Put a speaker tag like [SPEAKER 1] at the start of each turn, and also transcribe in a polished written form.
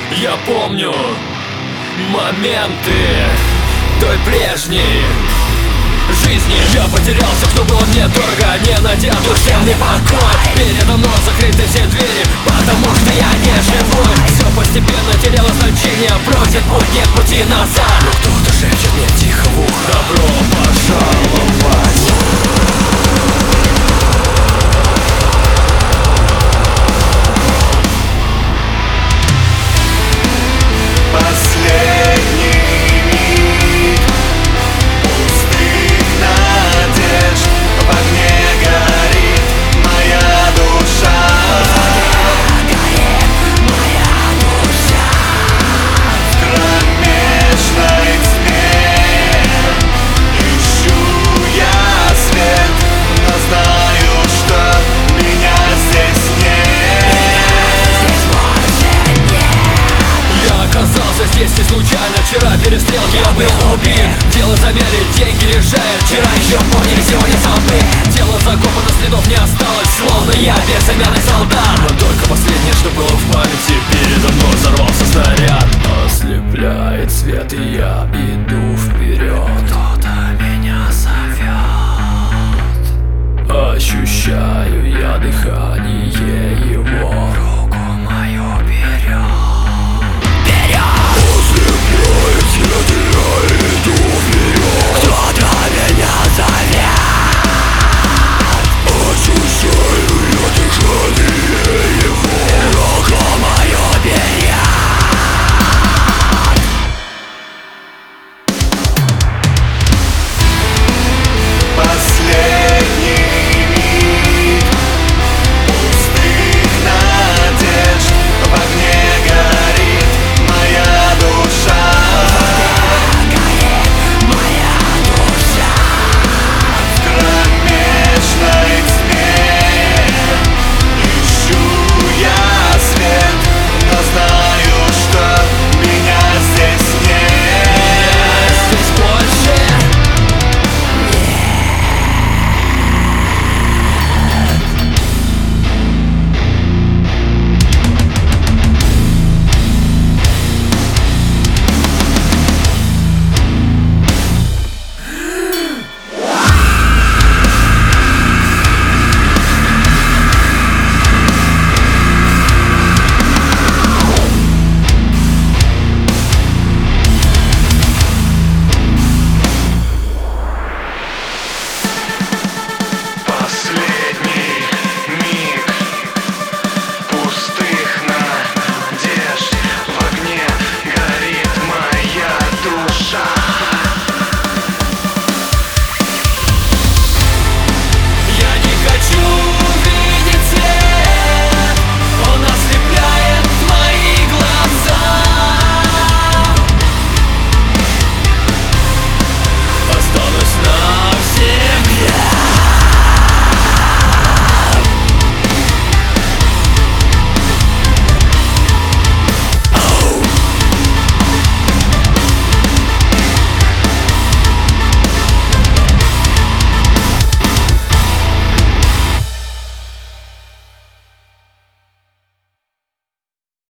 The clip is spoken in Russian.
[SPEAKER 1] Я помню моменты той прежней жизни. Я потерял все, что было мне дорого, не найдя душевный покой. Передо мной закрыты все двери, потому что я не живой. Все постепенно теряло значение, просит путь, нет пути назад. Но кто-то шепчет мне тихо в ухо: добро пожаловать. Здесь не случайно, вчера перестрелки, я был убит. Дело замяли, деньги решают, вчера еще поняли, сегодня забыт. Тело закопано, следов не осталось, словно я безымянный солдат. Но только последнее, что было